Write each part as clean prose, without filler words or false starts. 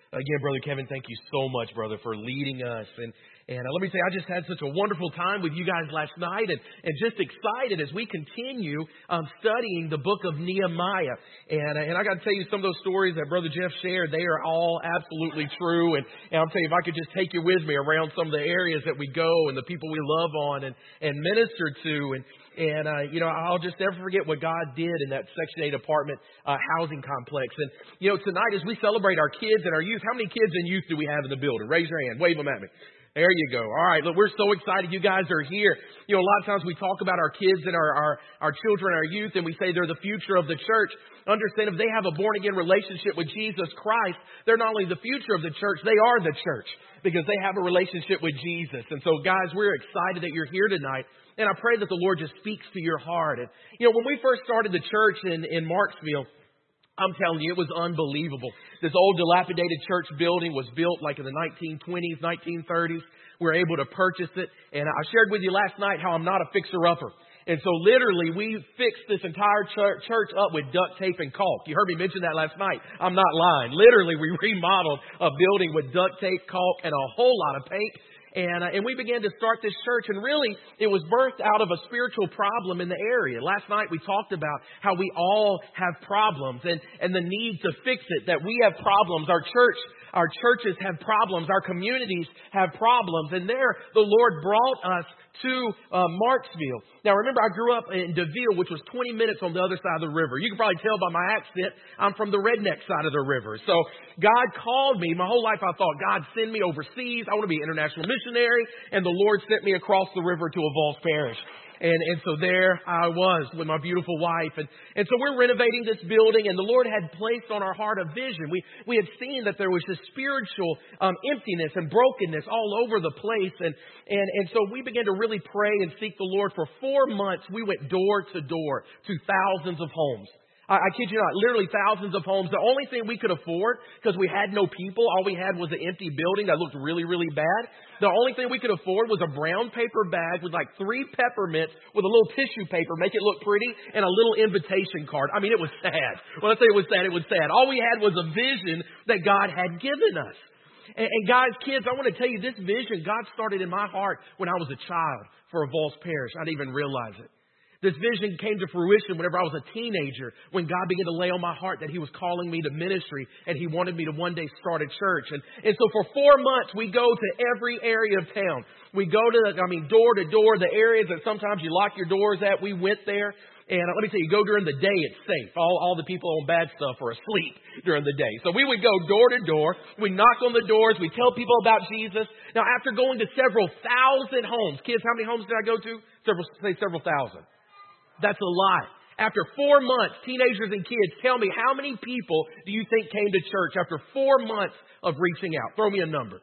Again, Brother Kevin, thank you so much, brother, for leading us. And let me say, I just had such a wonderful time with you guys last night and just excited as we continue studying the book of Nehemiah. And I got to tell you some of those stories that Brother Jeff shared, they are all absolutely true. And I'll tell you, if I could just take you with me around some of the areas that we go and the people we love on and minister to. And I'll just never forget what God did in that Section 8 apartment housing complex. And, tonight as we celebrate our kids and our youth, how many kids and youth do we have in the building? Raise your hand. Wave them at me. There you go. All right. Look, we're so excited you guys are here. A lot of times we talk about our kids and our children, our youth, and we say they're the future of the church. Understand, if they have a born-again relationship with Jesus Christ, they're not only the future of the church, they are the church because they have a relationship with Jesus. And so, guys, we're excited that you're here tonight. And I pray that the Lord just speaks to your heart. And, when we first started the church in Marksville, I'm telling you, it was unbelievable. This old dilapidated church building was built like in the 1920s, 1930s. We were able to purchase it. And I shared with you last night how I'm not a fixer-upper. And so literally we fixed this entire church up with duct tape and caulk. You heard me mention that last night. I'm not lying. Literally we remodeled a building with duct tape, caulk, and a whole lot of paint. And we began to start this church, and really, it was birthed out of a spiritual problem in the area. Last night, we talked about how we all have problems and the need to fix it, that we have problems. Our churches have problems. Our communities have problems. And there, the Lord brought us to Marksville. Now, remember, I grew up in DeVille, which was 20 minutes on the other side of the river. You can probably tell by my accent, I'm from the redneck side of the river. So God called me. My whole life I thought, God, send me overseas. I want to be an international missionary. And the Lord sent me across the river to Avals Parish. And so there I was with my beautiful wife. And so we're renovating this building, and the Lord had placed on our heart a vision. We had seen that there was this spiritual emptiness and brokenness all over the place. And so we began to really pray and seek the Lord. For 4 months, we went door to door to thousands of homes. I kid you not, literally thousands of homes. The only thing we could afford, because we had no people, all we had was an empty building that looked really, really bad. The only thing we could afford was a brown paper bag with like 3 peppermints with a little tissue paper, make it look pretty, and a little invitation card. I mean, it was sad. When I say it was sad, it was sad. All we had was a vision that God had given us. And guys, kids, I want to tell you, this vision, God started in my heart when I was a child for Avals Parish. I didn't even realize it. This vision came to fruition whenever I was a teenager, when God began to lay on my heart that He was calling me to ministry and He wanted me to one day start a church. And so for 4 months, we go to every area of town. We go to, door to door, the areas that sometimes you lock your doors at. We went there. And let me tell you, go during the day, it's safe. All the people on bad stuff are asleep during the day. So we would go door to door. We knock on the doors. We tell people about Jesus. Now, after going to several thousand homes, kids, how many homes did I go to? Several thousand. That's a lot. After 4 months, teenagers and kids, tell me, how many people do you think came to church after 4 months of reaching out? Throw me a number.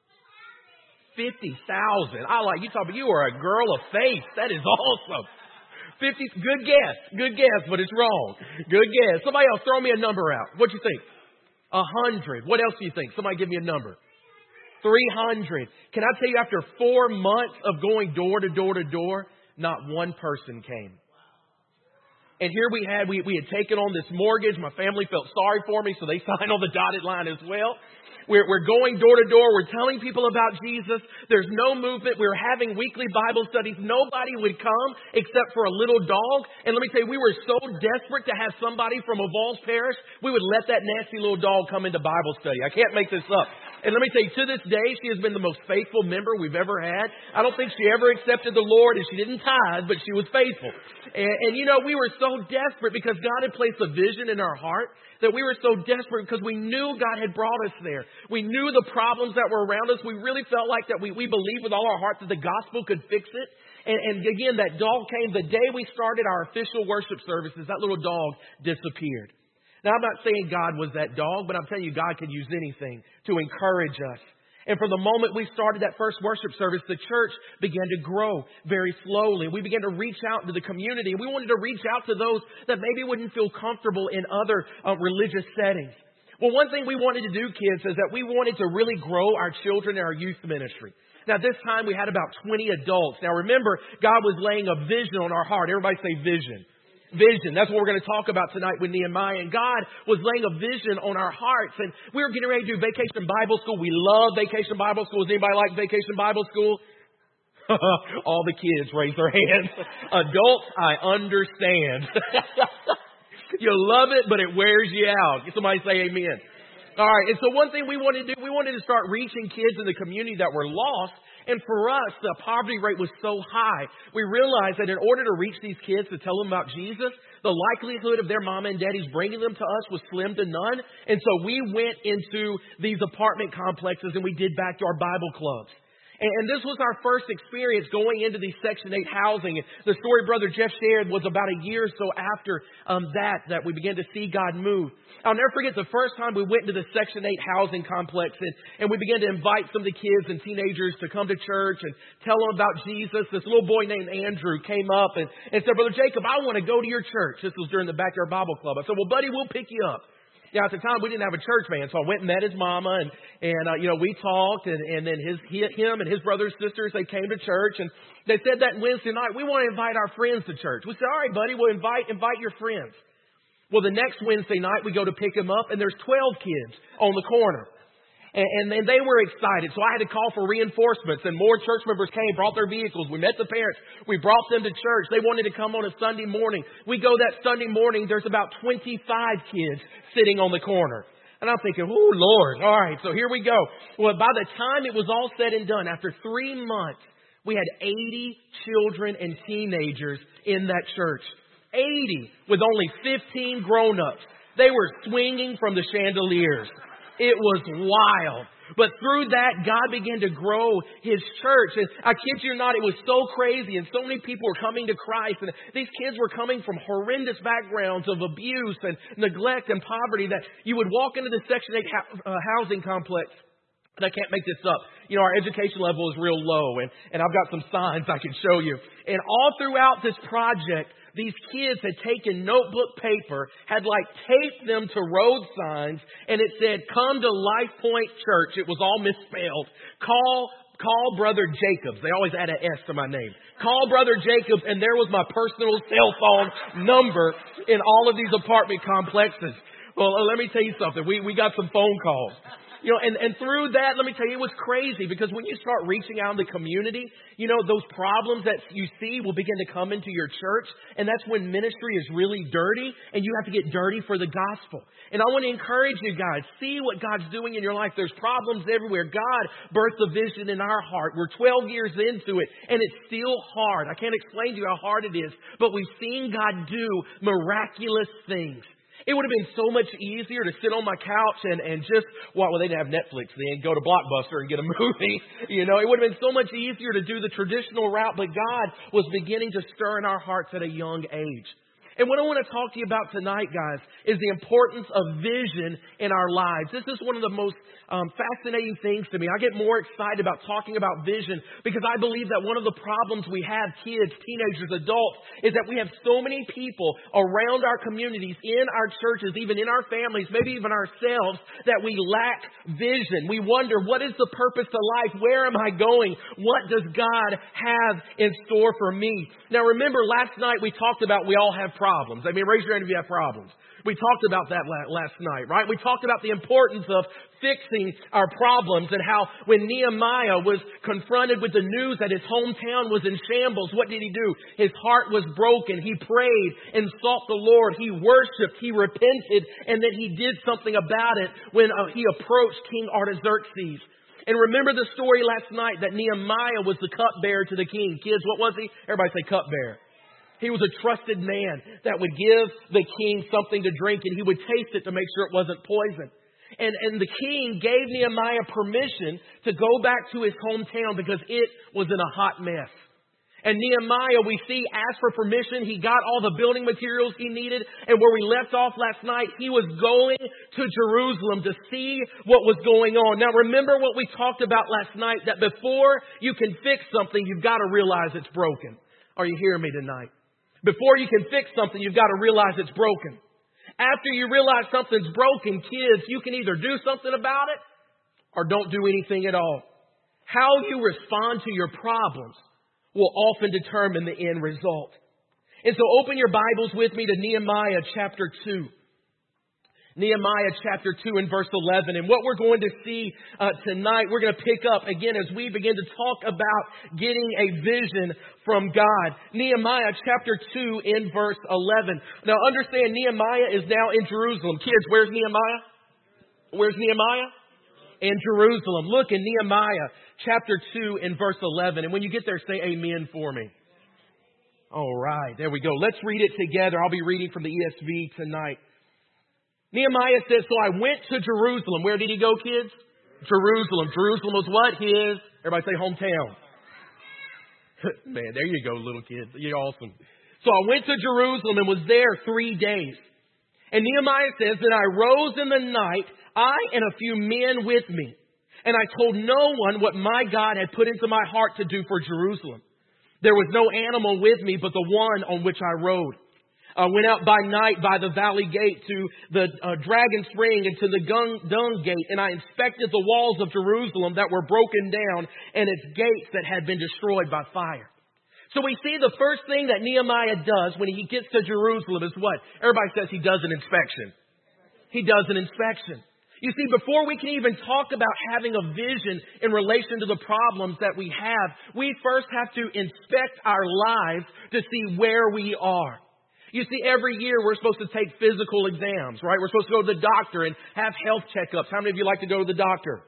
50,000. I like you talking. You are a girl of faith. That is awesome. 50. Good guess, but it's wrong. Good guess. Somebody else, throw me a number out. What you think? 100. What else do you think? Somebody give me a number. 300. Can I tell you, after 4 months of going door to door to door, not one person came. And here we had taken on this mortgage. My family felt sorry for me, so they signed on the dotted line as well. We're going door to door. We're telling people about Jesus. There's no movement. We're having weekly Bible studies. Nobody would come except for a little dog. And let me tell you, we were so desperate to have somebody from Avals Parish, we would let that nasty little dog come into Bible study. I can't make this up. And let me tell you, to this day, she has been the most faithful member we've ever had. I don't think she ever accepted the Lord, and she didn't tithe, but she was faithful. And we were so desperate because God had placed a vision in our heart, that we were so desperate because we knew God had brought us there. We knew the problems that were around us. We really felt like that we believed with all our heart that the gospel could fix it. And again, that dog came the day we started our official worship services. That little dog disappeared. Now, I'm not saying God was that dog, but I'm telling you, God can use anything to encourage us. And from the moment we started that first worship service, the church began to grow very slowly. We began to reach out to the community. We wanted to reach out to those that maybe wouldn't feel comfortable in other religious settings. Well, one thing we wanted to do, kids, is that we wanted to really grow our children and our youth ministry. Now, this time we had about 20 adults. Now, remember, God was laying a vision on our heart. Everybody say vision. Vision. That's what we're going to talk about tonight with Nehemiah. And God was laying a vision on our hearts. And we were getting ready to do Vacation Bible School. We love Vacation Bible School. Does anybody like Vacation Bible School? All the kids raise their hands. Adults, I understand. You love it, but it wears you out. Somebody say amen. All right. And so one thing we wanted to do, we wanted to start reaching kids in the community that were lost. And for us, the poverty rate was so high, we realized that in order to reach these kids to tell them about Jesus, the likelihood of their mama and daddies bringing them to us was slim to none. And so we went into these apartment complexes and we did backyard Bible clubs. And this was our first experience going into these Section 8 housing. The story Brother Jeff shared was about a year or so after that we began to see God move. I'll never forget the first time we went into the Section 8 housing complex and we began to invite some of the kids and teenagers to come to church and tell them about Jesus. This little boy named Andrew came up and said, Brother Jacob, I want to go to your church. This was during the Backyard Bible Club. I said, well, buddy, we'll pick you up. Now, at the time, we didn't have a church van, so I went and met his mama, and we talked, and then him and his brothers and sisters, they came to church, and they said that Wednesday night, we want to invite our friends to church. We said, all right, buddy, we'll invite your friends. Well, the next Wednesday night, we go to pick them up, and there's 12 kids on the corner. And they were excited. So I had to call for reinforcements, and more church members came, brought their vehicles. We met the parents. We brought them to church. They wanted to come on a Sunday morning. We go that Sunday morning. There's about 25 kids sitting on the corner. And I'm thinking, oh, Lord. All right, so here we go. Well, by the time it was all said and done, after 3 months, we had 80 children and teenagers in that church. 80 with only 15 grown-ups. They were swinging from the chandeliers. It was wild. But through that, God began to grow His church. And I kid you not, it was so crazy. And so many people were coming to Christ. And these kids were coming from horrendous backgrounds of abuse and neglect and poverty that you would walk into the Section 8 housing complex. And I can't make this up. You know, our education level is real low. And I've got some signs I can show you. And all throughout this project, these kids had taken notebook paper, had taped them to road signs, and it said, come to Life Point Church. It was all misspelled. Call Brother Jacobs. They always add an S to my name. Call Brother Jacobs, and there was my personal cell phone number in all of these apartment complexes. Well, let me tell you something. We got some phone calls. You know, and through that, let me tell you, it was crazy because when you start reaching out in the community, you know, those problems that you see will begin to come into your church. And that's when ministry is really dirty and you have to get dirty for the gospel. And I want to encourage you guys, see what God's doing in your life. There's problems everywhere. God birthed a vision in our heart. We're 12 years into it and it's still hard. I can't explain to you how hard it is, but we've seen God do miraculous things. It would have been so much easier to sit on my couch and just, well, they didn't have Netflix then, go to Blockbuster and get a movie. You know, it would have been so much easier to do the traditional route, but God was beginning to stir in our hearts at a young age. And what I want to talk to you about tonight, guys, is the importance of vision in our lives. This is one of the most fascinating things to me. I get more excited about talking about vision because I believe that one of the problems we have, kids, teenagers, adults, is that we have so many people around our communities, in our churches, even in our families, maybe even ourselves, that we lack vision. We wonder, what is the purpose of life? Where am I going? What does God have in store for me? Now, remember, last night we talked about we all have problems. I mean, raise your hand if you have problems. We talked about that last night, right? We talked about the importance of fixing our problems and how when Nehemiah was confronted with the news that his hometown was in shambles, what did he do? His heart was broken. He prayed and sought the Lord. He worshiped. He repented. And then he did something about it when he approached King Artaxerxes. And remember the story last night that Nehemiah was the cupbearer to the king. Kids, what was he? Everybody say cupbearer. He was a trusted man that would give the king something to drink and he would taste it to make sure it wasn't poison. And the king gave Nehemiah permission to go back to his hometown because it was in a hot mess. And Nehemiah, we see, asked for permission. He got all the building materials he needed. And where we left off last night, he was going to Jerusalem to see what was going on. Now, remember what we talked about last night, that before you can fix something, you've got to realize it's broken. Are you hearing me tonight? Before you can fix something, you've got to realize it's broken. After you realize something's broken, kids, you can either do something about it or don't do anything at all. How you respond to your problems will often determine the end result. And so open your Bibles with me to Nehemiah chapter 2. Nehemiah chapter 2 and verse 11. And what we're going to see tonight, we're going to pick up again as we begin to talk about getting a vision from God. Nehemiah chapter 2 in verse 11. Now understand, Nehemiah is now in Jerusalem. Kids, where's Nehemiah? Where's Nehemiah? In Jerusalem. Look in Nehemiah chapter 2 in verse 11. And when you get there, say amen for me. All right, there we go. Let's read it together. I'll be reading from the ESV tonight. Nehemiah says, so I went to Jerusalem. Where did he go, kids? Jerusalem. Jerusalem was what? His, everybody say hometown. Man, there you go, little kids. You're awesome. So I went to Jerusalem and was there 3 days. And Nehemiah says that I rose in the night, I and a few men with me. And I told no one what my God had put into my heart to do for Jerusalem. There was no animal with me but the one on which I rode. I went out by night by the valley gate to the dragon spring and to the dung gate, and I inspected the walls of Jerusalem that were broken down and its gates that had been destroyed by fire. So we see the first thing that Nehemiah does when he gets to Jerusalem is what? Everybody says he does an inspection. He does an inspection. You see, before we can even talk about having a vision in relation to the problems that we have, we first have to inspect our lives to see where we are. You see, every year we're supposed to take physical exams, right? We're supposed to go to the doctor and have health checkups. How many of you like to go to the doctor?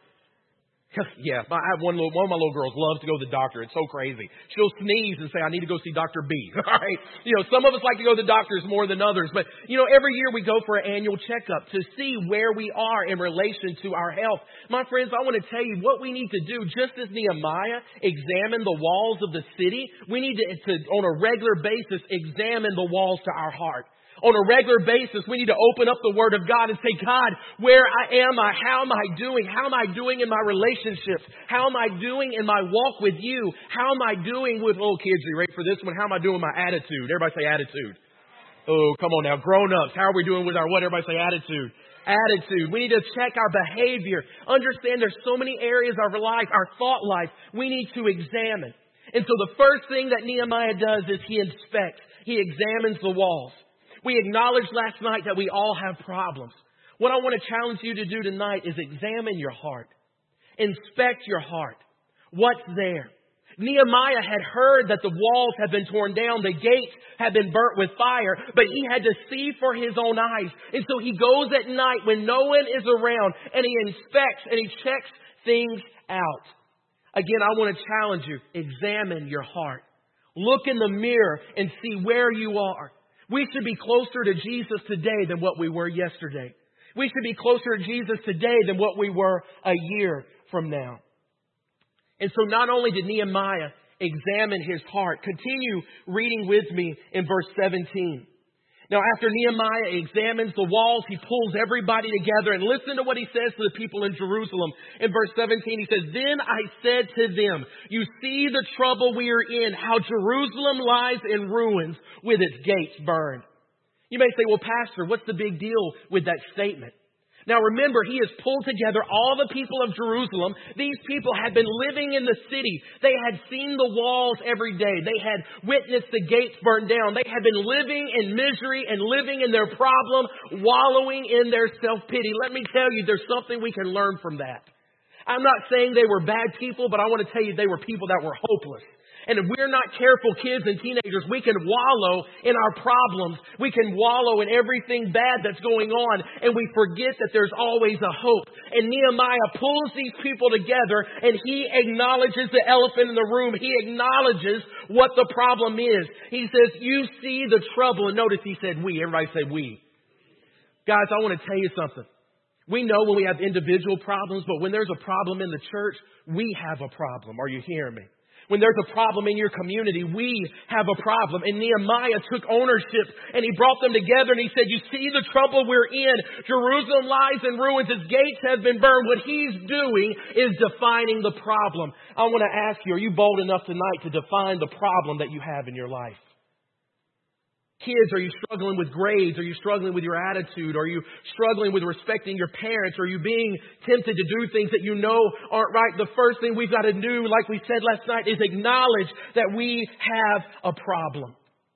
Yeah, I have one of my little girls loves to go to the doctor. It's so crazy. She'll sneeze and say, I need to go see Dr. B. All right. Some of us like to go to the doctors more than others. But, every year we go for an annual checkup to see where we are in relation to our health. My friends, I want to tell you what we need to do. Just as Nehemiah examined the walls of the city, we need to on a regular basis, examine the walls to our heart. On a regular basis, we need to open up the Word of God and say, God, where am I? How am I doing? How am I doing in my relationships? How am I doing in my walk with you? How am I doing with, kids, are you ready for this one? How am I doing with my attitude? Everybody say attitude. Oh, come on now. Grown-ups, how are we doing with our what? Everybody say attitude. Attitude. We need to check our behavior. Understand there's so many areas of our life, our thought life, we need to examine. And so the first thing that Nehemiah does is he inspects. He examines the walls. We acknowledged last night that we all have problems. What I want to challenge you to do tonight is examine your heart. Inspect your heart. What's there? Nehemiah had heard that the walls had been torn down, the gates had been burnt with fire, but he had to see for his own eyes. And so he goes at night when no one is around and he inspects and he checks things out. Again, I want to challenge you. Examine your heart. Look in the mirror and see where you are. We should be closer to Jesus today than what we were yesterday. We should be closer to Jesus today than what we were a year from now. And so not only did Nehemiah examine his heart, continue reading with me in verse 17. Now, after Nehemiah examines the walls, he pulls everybody together, and listen to what he says to the people in Jerusalem. In verse 17, he says, Then I said to them, you see the trouble we are in, how Jerusalem lies in ruins with its gates burned. You may say, well, Pastor, what's the big deal with that statement? Now remember, he has pulled together all the people of Jerusalem. These people had been living in the city. They had seen the walls every day. They had witnessed the gates burned down. They had been living in misery and living in their problem, wallowing in their self-pity. Let me tell you, there's something we can learn from that. I'm not saying they were bad people, but I want to tell you they were people that were hopeless. And if we're not careful, kids and teenagers, we can wallow in our problems. We can wallow in everything bad that's going on. And we forget that there's always a hope. And Nehemiah pulls these people together and he acknowledges the elephant in the room. He acknowledges what the problem is. He says, you see the trouble. And notice he said we. Everybody say we. Guys, I want to tell you something. We know when we have individual problems, but when there's a problem in the church, we have a problem. Are you hearing me? When there's a problem in your community, we have a problem. And Nehemiah took ownership and he brought them together and he said, you see the trouble we're in. Jerusalem lies in ruins. Its gates have been burned. What he's doing is defining the problem. I want to ask you, are you bold enough tonight to define the problem that you have in your life? Kids, are you struggling with grades? Are you struggling with your attitude? Are you struggling with respecting your parents? Are you being tempted to do things that you know aren't right? The first thing we've got to do, like we said last night, is acknowledge that we have a problem.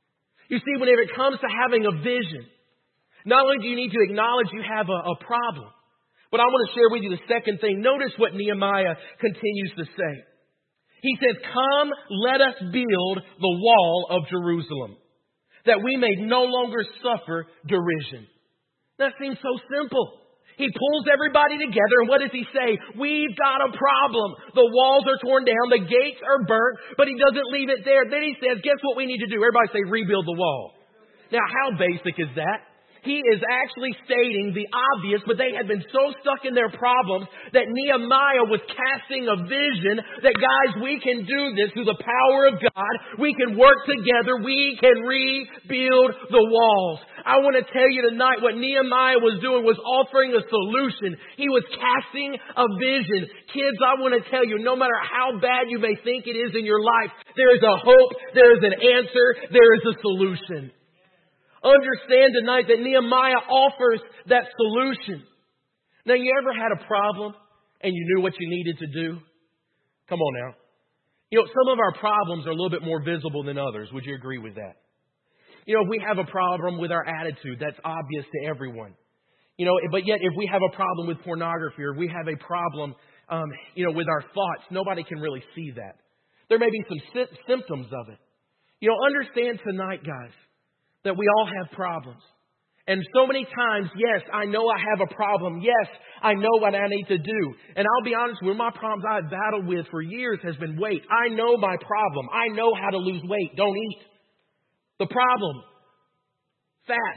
You see, whenever it comes to having a vision, not only do you need to acknowledge you have a problem, but I want to share with you the second thing. Notice what Nehemiah continues to say. He says, come, let us build the wall of Jerusalem, that we may no longer suffer derision. That seems so simple. He pulls everybody together, and what does he say? We've got a problem. The walls are torn down, the gates are burnt, but he doesn't leave it there. Then he says, guess what we need to do? Everybody say, rebuild the wall. Now, how basic is that? He is actually stating the obvious, but they had been so stuck in their problems that Nehemiah was casting a vision that, guys, we can do this through the power of God. We can work together. We can rebuild the walls. I want to tell you tonight what Nehemiah was doing was offering a solution. He was casting a vision. Kids, I want to tell you, no matter how bad you may think it is in your life, there is a hope, there is an answer, there is a solution. Understand tonight that Nehemiah offers that solution. Now, you ever had a problem and you knew what you needed to do? Come on now. You know, some of our problems are a little bit more visible than others. Would you agree with that? You know, if we have a problem with our attitude, that's obvious to everyone. You know, but yet if we have a problem with pornography or we have a problem, with our thoughts, nobody can really see that. There may be some symptoms of it. You know, understand tonight, guys, that we all have problems. And so many times, yes, I know I have a problem. Yes, I know what I need to do. And I'll be honest, one of my problems I've battled with for years has been weight. I know my problem. I know how to lose weight. Don't eat. The problem, fat.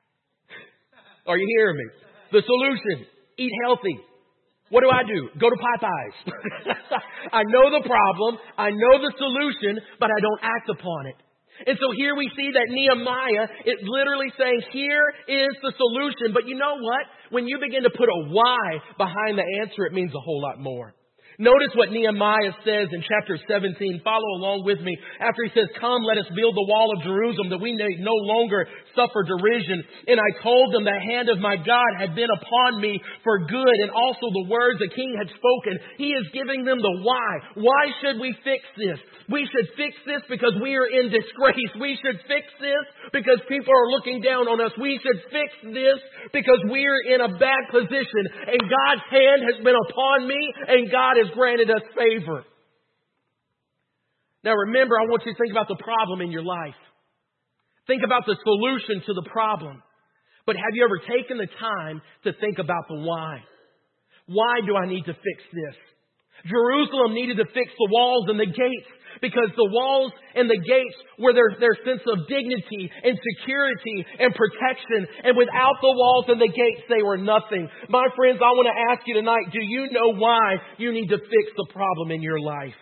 Are you hearing me? The solution, eat healthy. What do? Go to Popeyes. I know the problem. I know the solution, but I don't act upon it. And so here we see that Nehemiah is literally saying, here is the solution. But you know what? When you begin to put a why behind the answer, it means a whole lot more. Notice what Nehemiah says in chapter 17. Follow along with me. After he says, come, let us build the wall of Jerusalem that we may no longer suffer derision. And I told them the hand of my God had been upon me for good, and also the words the king had spoken. He is giving them the why. Why should we fix this? We should fix this because we are in disgrace. We should fix this because people are looking down on us. We should fix this because we are in a bad position. And God's hand has been upon me, and God has granted us favor. Now remember, I want you to think about the problem in your life. Think about the solution to the problem. But have you ever taken the time to think about the why? Why do I need to fix this? Jerusalem needed to fix the walls and the gates, because the walls and the gates were their sense of dignity and security and protection. And without the walls and the gates, they were nothing. My friends, I want to ask you tonight, do you know why you need to fix the problem in your life?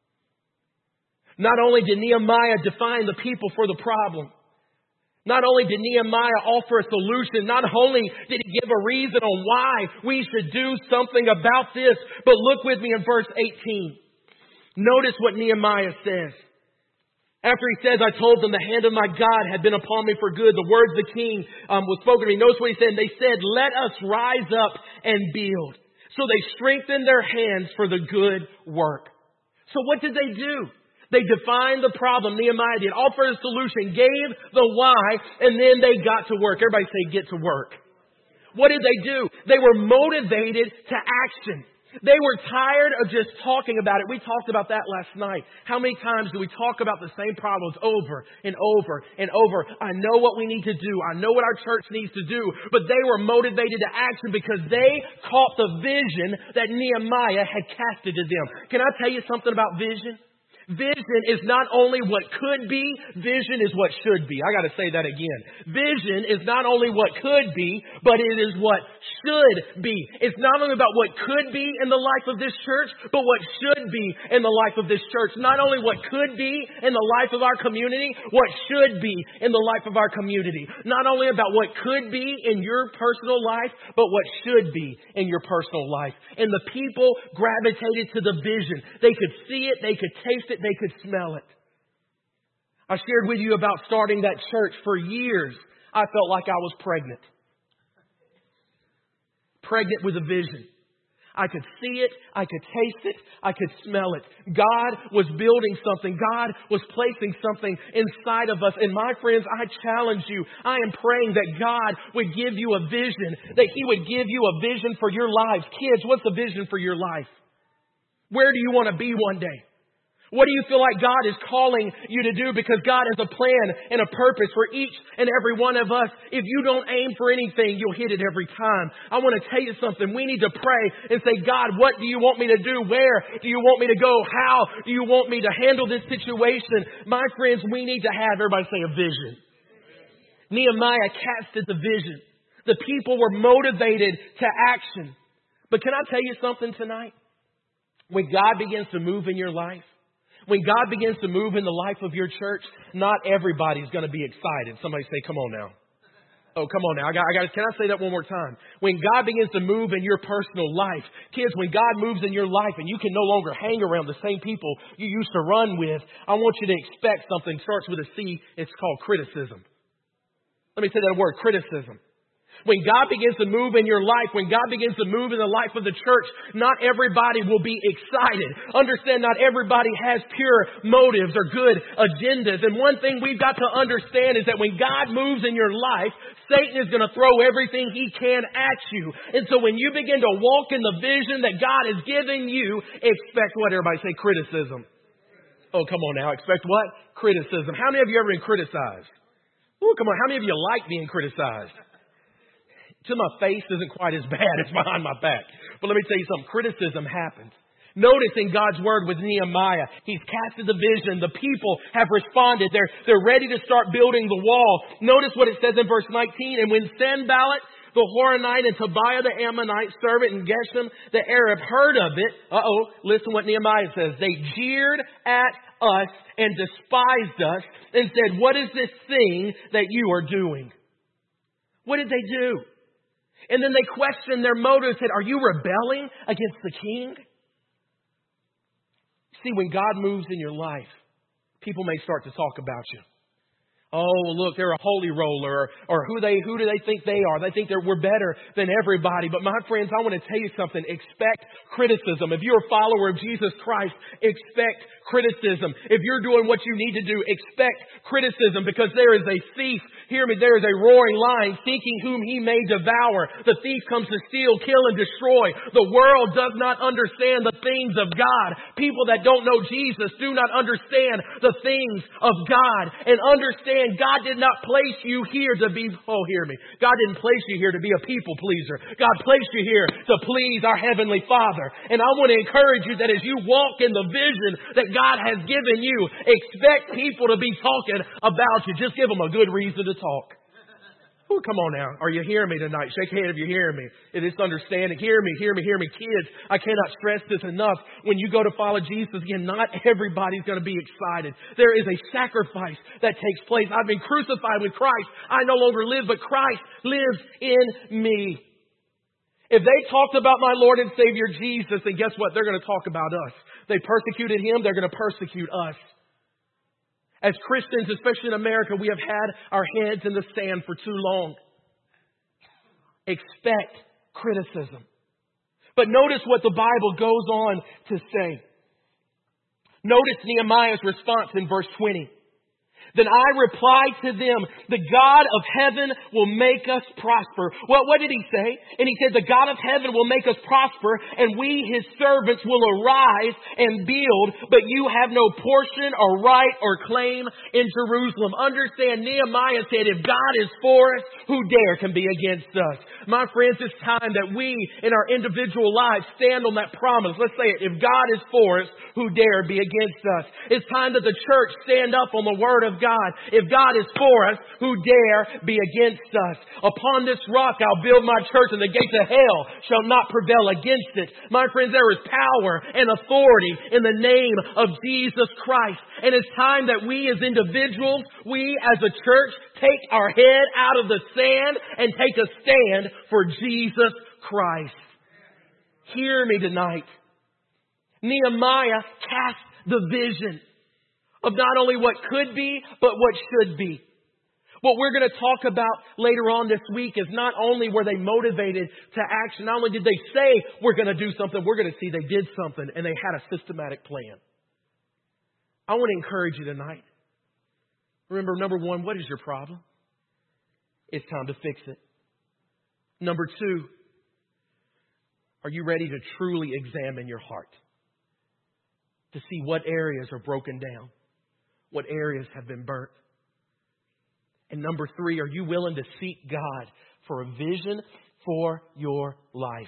Not only did Nehemiah define the people for the problem, not only did Nehemiah offer a solution, not only did he give a reason on why we should do something about this, but look with me in verse 18. Notice what Nehemiah says. After he says, I told them the hand of my God had been upon me for good. The words of the king was spoken to me. Notice what he said. They said, let us rise up and build. So they strengthened their hands for the good work. So what did they do? They defined the problem. Nehemiah did. Offered a solution, gave the why, and then they got to work. Everybody say, get to work. What did they do? They were motivated to action. They were tired of just talking about it. We talked about that last night. How many times do we talk about the same problems over and over and over? I know what we need to do. I know what our church needs to do. But they were motivated to action because they caught the vision that Nehemiah had casted to them. Can I tell you something about vision? Vision is not only what could be, vision is what should be. I got to say that again. Vision is not only what could be, but it is what should be. It's not only about what could be in the life of this church, but what should be in the life of this church. Not only what could be in the life of our community, what should be in the life of our community. Not only about what could be in your personal life, but what should be in your personal life. And the people gravitated to the vision. They could see it, they could taste it, they could smell it. I shared with you about starting that church. For years, I felt like I was pregnant. Pregnant with a vision. I could see it. I could taste it. I could smell it. God was building something. God was placing something inside of us. And my friends, I challenge you. I am praying that God would give you a vision, that He would give you a vision for your lives. Kids, what's the vision for your life? Where do you want to be one day? What do you feel like God is calling you to do? Because God has a plan and a purpose for each and every one of us. If you don't aim for anything, you'll hit it every time. I want to tell you something. We need to pray and say, God, what do you want me to do? Where do you want me to go? How do you want me to handle this situation? My friends, we need to have, everybody say, a vision. Nehemiah casted the vision. The people were motivated to action. But can I tell you something tonight? When God begins to move in your life, when God begins to move in the life of your church, not everybody's going to be excited. Somebody say, come on now. Oh, come on now. Can I say that one more time? When God begins to move in your personal life, kids, when God moves in your life and you can no longer hang around the same people you used to run with, I want you to expect something. It starts with a C. It's called criticism. Let me say that word, criticism. When God begins to move in your life, when God begins to move in the life of the church, not everybody will be excited. Understand, not everybody has pure motives or good agendas. And one thing we've got to understand is that when God moves in your life, Satan is going to throw everything he can at you. And so when you begin to walk in the vision that God has given you, expect what? Everybody say criticism. Oh, come on now. Expect what? Criticism. How many of you ever been criticized? Oh, come on. How many of you like being criticized? To my face isn't quite as bad as behind my back. But let me tell you something. Criticism happens. Notice in God's word with Nehemiah, he's casted the vision. The people have responded. They're ready to start building the wall. Notice what it says in verse 19. And when Sanballat, the Horonite, and Tobiah the Ammonite servant, and Geshem the Arab heard of it, listen what Nehemiah says. They jeered at us and despised us and said, what is this thing that you are doing? What did they do? And then they questioned their motives, said, are you rebelling against the king? See, when God moves in your life, people may start to talk about you. Oh, look, they're a holy roller, or who do they think they are? They think we're better than everybody. But my friends, I want to tell you something. Expect criticism. If you're a follower of Jesus Christ, expect criticism. If you're doing what you need to do, expect criticism, because there is a thief. Hear me, there is a roaring lion seeking whom he may devour. The thief comes to steal, kill, and destroy. The world does not understand the things of God. People that don't know Jesus do not understand the things of God. And understand, God did not place you here to be, hear me. God didn't place you here to be a people pleaser. God placed you here to please our Heavenly Father. And I want to encourage you that as you walk in the vision that God has given you, expect people to be talking about you. Just give them a good reason to talk. Oh, come on now. Are you hearing me tonight? Shake your head if you're hearing me. It is understanding. Hear me. Kids, I cannot stress this enough. When you go to follow Jesus, again, not everybody's going to be excited. There is a sacrifice that takes place. I've been crucified with Christ. I no longer live, but Christ lives in me. If they talked about my Lord and Savior Jesus, then guess what? They're going to talk about us. They persecuted Him. They're going to persecute us. As Christians, especially in America, we have had our heads in the sand for too long. Expect criticism. But notice what the Bible goes on to say. Notice Nehemiah's response in verse 20. Then I replied to them, the God of heaven will make us prosper. What did he say? And he said, the God of heaven will make us prosper, and we, his servants, will arise and build, but you have no portion or right or claim in Jerusalem. Understand, Nehemiah said, if God is for us, who dare can be against us? My friends, it's time that we, in our individual lives, stand on that promise. Let's say it. If God is for us, who dare be against us? It's time that the church stand up on the word of God. If God is for us, who dare be against us? Upon this rock I'll build my church, and the gates of hell shall not prevail against it. My friends, there is power and authority in the name of Jesus Christ. And it's time that we as individuals, we as a church, take our head out of the sand and take a stand for Jesus Christ. Hear me tonight. Nehemiah cast the vision of not only what could be, but what should be. What we're going to talk about later on this week is not only were they motivated to action, not only did they say we're going to do something, we're going to see they did something and they had a systematic plan. I want to encourage you tonight. Remember, number one, what is your problem? It's time to fix it. Number two, are you ready to truly examine your heart? To see what areas are broken down, what areas have been burnt. And number three, are you willing to seek God for a vision for your life?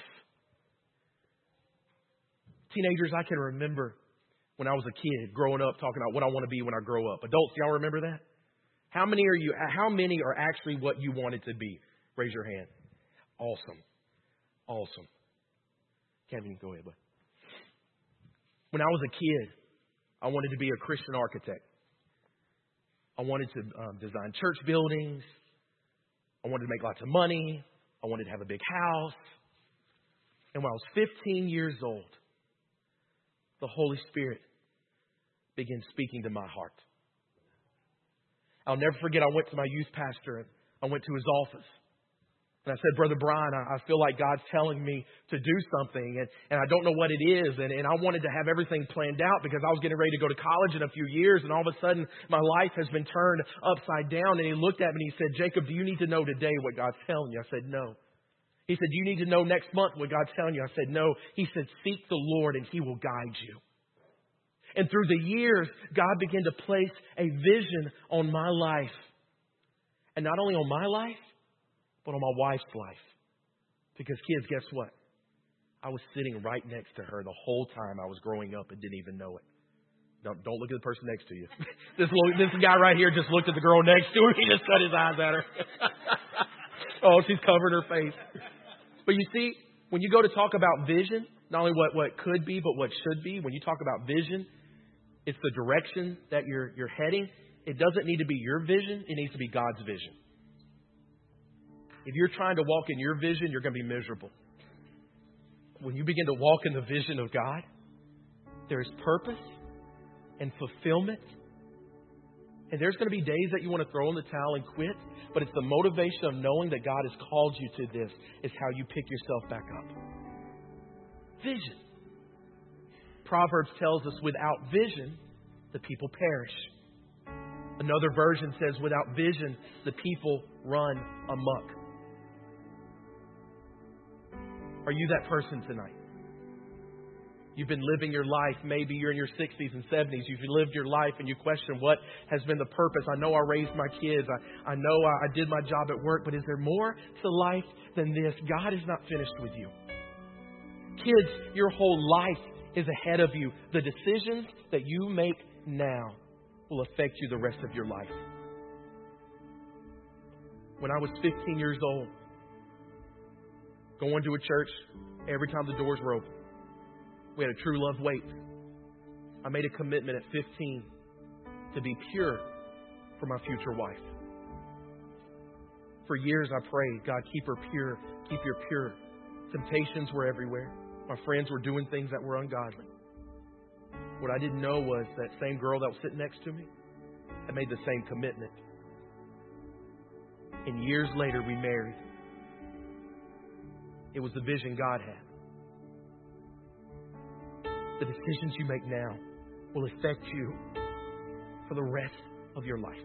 Teenagers, I can remember when I was a kid growing up talking about what I want to be when I grow up. Adults, y'all remember that? How many are actually what you wanted to be? Raise your hand. Awesome. Kevin, go ahead, bud. When I was a kid, I wanted to be a Christian architect. I wanted to design church buildings. I wanted to make lots of money. I wanted to have a big house. And when I was 15 years old, the Holy Spirit began speaking to my heart. I'll never forget, I went to my youth pastor and I went to his office. And I said, Brother Brian, I feel like God's telling me to do something, and I don't know what it is. And I wanted to have everything planned out because I was getting ready to go to college in a few years. And all of a sudden, my life has been turned upside down. And he looked at me and he said, Jacob, do you need to know today what God's telling you? I said, no. He said, do you need to know next month what God's telling you? I said, no. He said, seek the Lord and He will guide you. And through the years, God began to place a vision on my life. And not only on my life, but on my wife's life. Because kids, guess what? I was sitting right next to her the whole time I was growing up and didn't even know it. Don't look at the person next to you. This guy right here just looked at the girl next to him. He just cut his eyes at her. Oh, she's covering her face. But you see, when you go to talk about vision, not only what could be, but what should be, when you talk about vision, it's the direction that you're heading. It doesn't need to be your vision. It needs to be God's vision. If you're trying to walk in your vision, you're going to be miserable. When you begin to walk in the vision of God, there is purpose and fulfillment. And there's going to be days that you want to throw in the towel and quit, but it's the motivation of knowing that God has called you to this is how you pick yourself back up. Vision. Proverbs tells us without vision, the people perish. Another version says without vision, the people run amok. Are you that person tonight? You've been living your life. Maybe you're in your 60s and 70s. You've lived your life and you question what has been the purpose. I know I raised my kids. I know I did my job at work. But is there more to life than this? God is not finished with you. Kids, your whole life is ahead of you. The decisions that you make now will affect you the rest of your life. When I was 15 years old, going to a church every time the doors were open. We had a true love wait. I made a commitment at 15 to be pure for my future wife. For years I prayed, God, keep her pure, keep her pure. Temptations were everywhere. My friends were doing things that were ungodly. What I didn't know was that same girl that was sitting next to me had made the same commitment. And years later, we married. It was the vision God had. The decisions you make now will affect you for the rest of your life.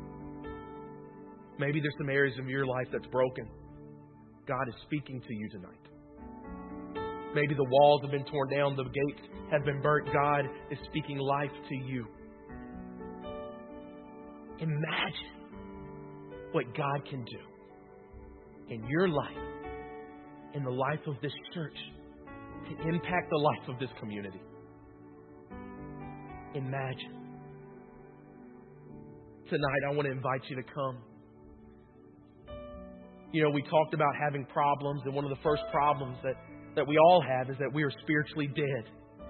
Maybe there's some areas of your life that's broken. God is speaking to you tonight. Maybe the walls have been torn down, the gates have been burnt. God is speaking life to you. Imagine what God can do in your life, in the life of this church, to impact the life of this community. Imagine. Tonight, I want to invite you to come. You know, we talked about having problems, and one of the first problems that we all have is that we are spiritually dead.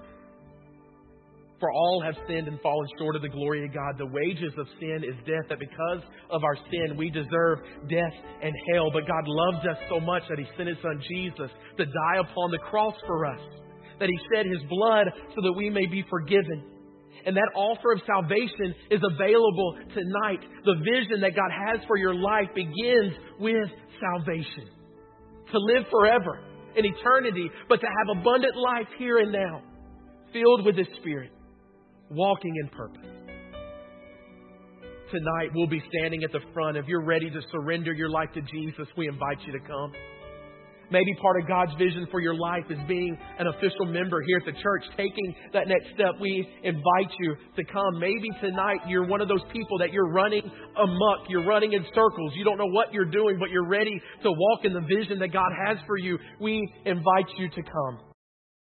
For all have sinned and fallen short of the glory of God. The wages of sin is death, that because of our sin, we deserve death and hell. But God loved us so much that He sent His Son Jesus to die upon the cross for us. That He shed His blood so that we may be forgiven. And that offer of salvation is available tonight. The vision that God has for your life begins with salvation. To live forever in eternity, but to have abundant life here and now, filled with His Spirit, walking in purpose. Tonight we'll be standing at the front. If you're ready to surrender your life to Jesus, we invite you to come. Maybe part of God's vision for your life is being an official member here at the church, taking that next step. We invite you to come. Maybe tonight you're one of those people that you're running amok. You're running in circles. You don't know what you're doing, but you're ready to walk in the vision that God has for you. We invite you to come.